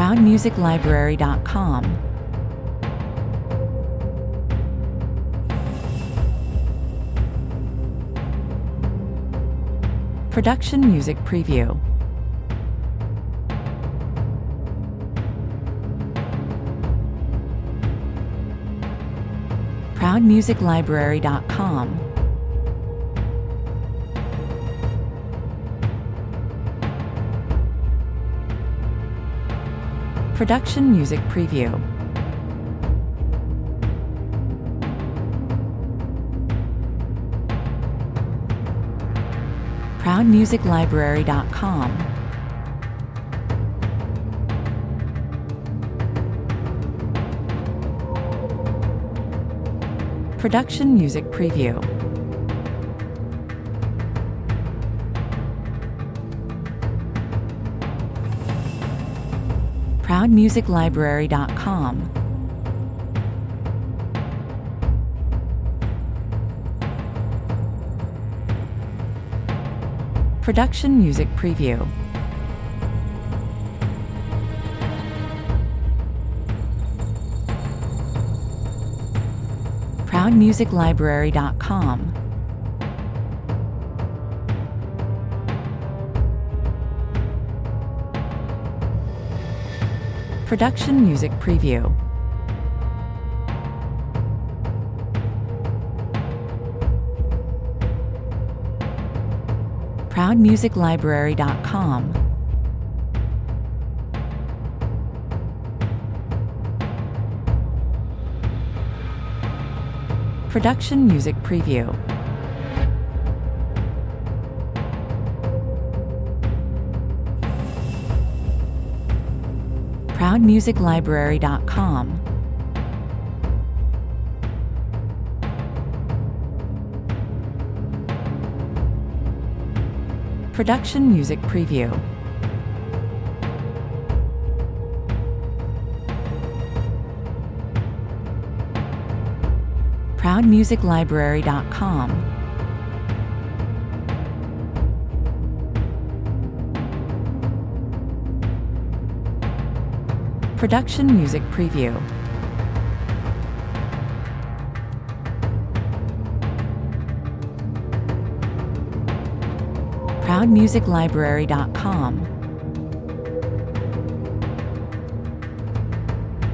ProudMusicLibrary.com. Production Music Preview. ProudMusicLibrary.com. Production Music Preview. ProudMusicLibrary.com. Production Music Preview. ProudMusicLibrary.com. Production Music Preview. ProudMusicLibrary.com. Production Music Preview. ProudMusicLibrary.com. Production Music Preview. ProudMusicLibrary.com. Production Music Preview. ProudMusicLibrary.com. Production Music Preview. ProudMusicLibrary.com.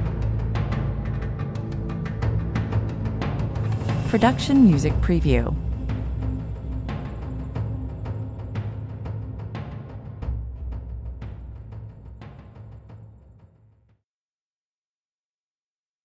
Production Music Preview.